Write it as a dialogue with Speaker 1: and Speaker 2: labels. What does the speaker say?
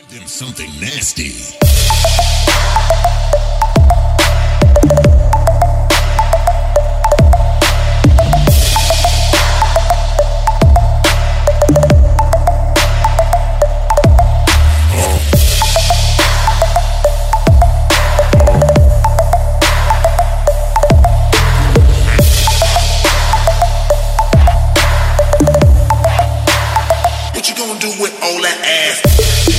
Speaker 1: Them something nasty. What you gonna do with all that ass?